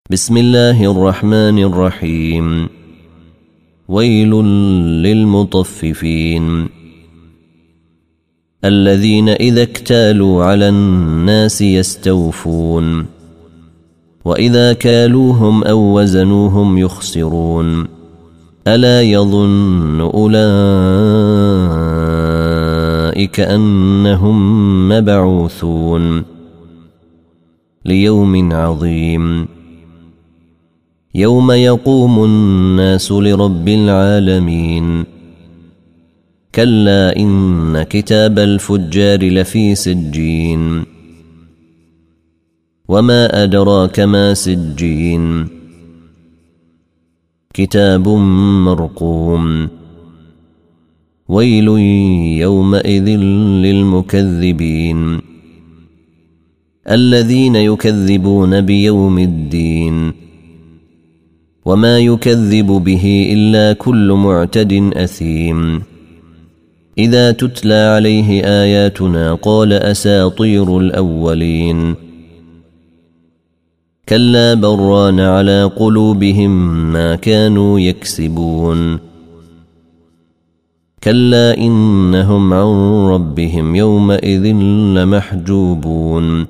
بسم الله الرحمن الرحيم. ويل للمطففين الذين إذا اكتالوا على الناس يستوفون وإذا كالوهم أو وزنوهم يخسرون ألا يظن أولئك أنهم مبعوثون ليوم عظيم يوم يقوم الناس لرب العالمين كلا إن كتاب الفجار لفي سجين وما أدراك ما سجين كتاب مرقوم ويل يومئذ للمكذبين الذين يكذبون بيوم الدين وما يكذب به إلا كل معتد أثيم إذا تتلى عليه آياتنا قال أساطير الأولين كلا بران على قلوبهم ما كانوا يكسبون كلا إنهم عن ربهم يومئذ لمحجوبون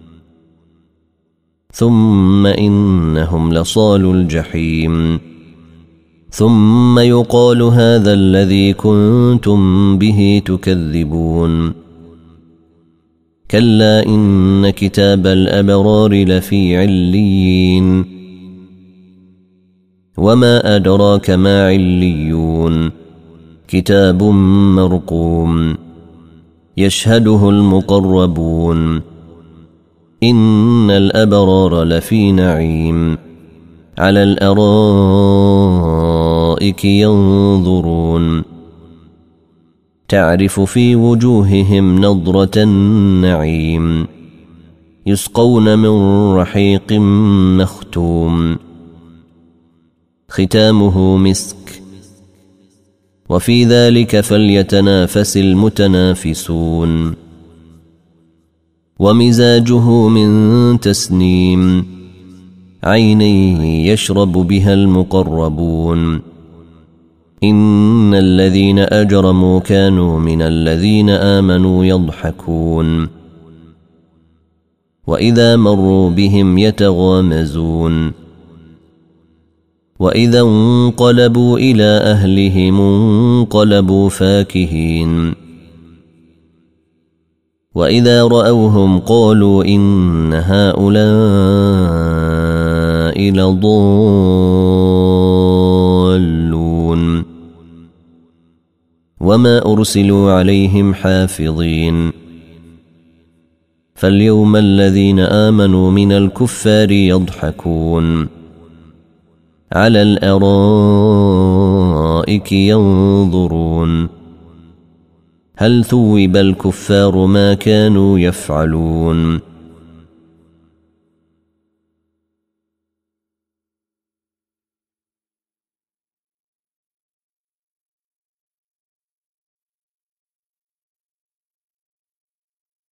ثم إنهم لصالوا الجحيم ثم يقال هذا الذي كنتم به تكذبون كلا إن كتاب الأبرار لفي عليين وما أدراك ما عليون كتاب مرقوم يشهده المقربون إن الأبرار لفي نعيم على الأرائك ينظرون تعرف في وجوههم نضرة النعيم يسقون من رحيق مختوم ختامه مسك وفي ذلك فليتنافس المتنافسون ومزاجه من تسنيم عين يشرب بها المقربون إن الذين أجرموا كانوا من الذين آمنوا يضحكون وإذا مروا بهم يتغامزون وإذا انقلبوا إلى أهلهم انقلبوا فاكهين وإذا رأوهم قالوا إن هؤلاء لضالون وما أرسلوا عليهم حافظين فاليوم الذين آمنوا من الكفار يضحكون على الأرائك ينظرون هل ثوب الكفار ما كانوا يفعلون